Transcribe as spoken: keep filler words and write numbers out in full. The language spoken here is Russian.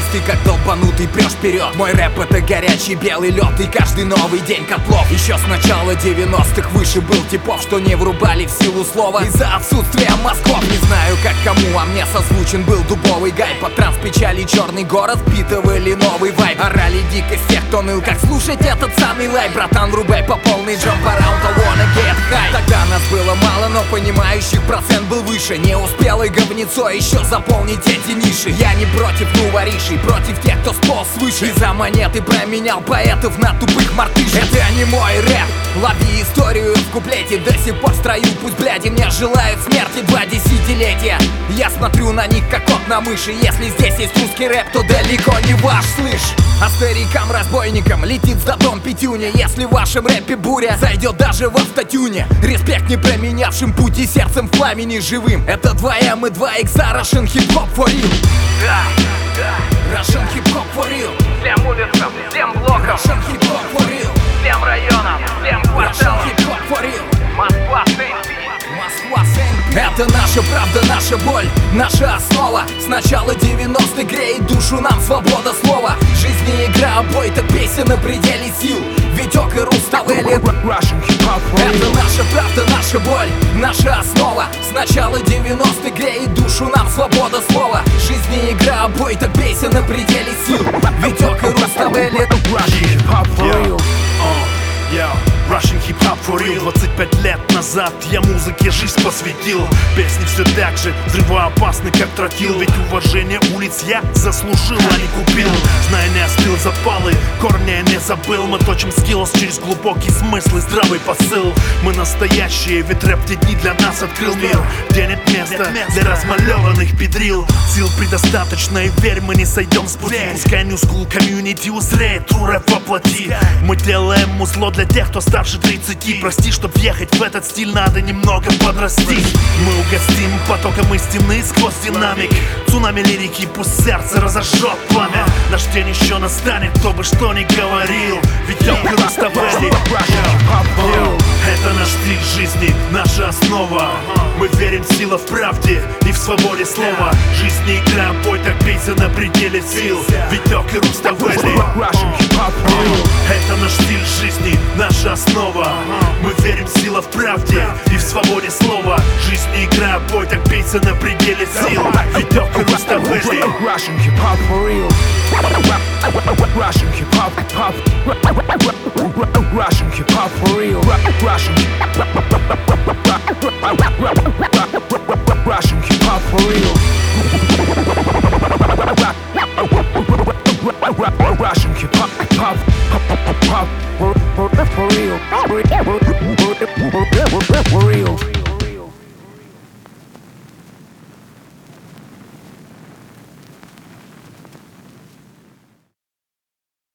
Ты как долбанутый прешь вперед. Мой рэп — это горячий белый лед, и каждый новый день котлов. Еще с начала девяностых выше был типов, что не врубали в силу слова из-за отсутствия мозгов. Не знаю как кому, а мне созвучен был дубовый гай. Под транс печали черный город впитывали новый вайб. Орали дикость тех, кто ныл, как слушать этот самый лайв. Братан, рубай по полный jump around, I wanna get high. Тогда нас было мало, но понимающих процент был выше. Не успело и говнецо еще заполнить эти ниши. Я не против, ну воришей, против тех, кто сполз свыше. И за монеты променял поэтов на тупых мартышей. Это не мой рэп, лови историю в куплете. До сих пор в строю, пусть бляди мне желают смерти два десятилетия. Я смотрю на них как кот на мыши. Если здесь есть русский рэп, то далеко не ваш, слышь. А старикам-разбойникам летит с датом пятюня. Если в вашем рэпе буря зайдет даже в автотюне. Респект не променявшим путь и сердцем в пламени живым. Это два эм и два икса, Russian хип-хоп for real. Да, да, Russian хип-хоп for real. всем улицам, всем блокам, Russian хип-хоп for real. всем районам, всем Russian кварталам. хип-хоп for real. Москва, Сент-Пи. Москва, Сент-Пи. Это наша правда, наша боль, наша основа. С начала девяностых греет душу нам свобода слова. Жизнь не игра, а бой, так песня на пределе сил. Витек и Руставели. Это наша правда, наша боль, наша основа. С начала девяностых греет душу нам свобода слова. Жизнь не игра, а бой, так песня на пределе сил. Витек и Руставели. Russian хип-хоп for real. Двадцать пять лет назад я музыке жизнь посвятил. Песни все так же взрывоопасны, как тротил. Ведь уважение улиц я заслужил, а не купил. Зная, не остыл запалы, корни я не забыл. Мы точим скиллс через глубокий смысл и здравый посыл. Мы настоящие, ведь рэп те дни для нас открыл мир, где нет места для размалеванных педрил. Сил предостаточно, и верь, мы не сойдем с пути. Пускай New School Community узреет тру рэп воплоти. Мы делаем музло для тех, кто старше тридцати. Прости, чтоб въехать в этот стиль, надо немного подрасти. Мы угостим потоком истины сквозь динамик. Цунами лирики, пусть сердце разожжет пламя. Наш день еще настанет, кто бы что ни говорил. Ведь я и Руставели. Это наш стиль жизни, наша основа. Мы верим, сила в правде и в свободе слова. Жизнь не игра, бой, так бейся на пределе сил. Витек и Руставели. Это наш стиль жизни, наша основа. Мы верим, сила в правде и в свободе слова. Жизнь не игра, бой, так бейся на пределе сил. Витек и Руставели. Russian hip-hop for real. Russian hip-hop, hip-hop. Russian hip-hop for real. Russian Russian hip-hop for real. Russian hip-hop, hip-hop, hip-hop for real. For real. For real.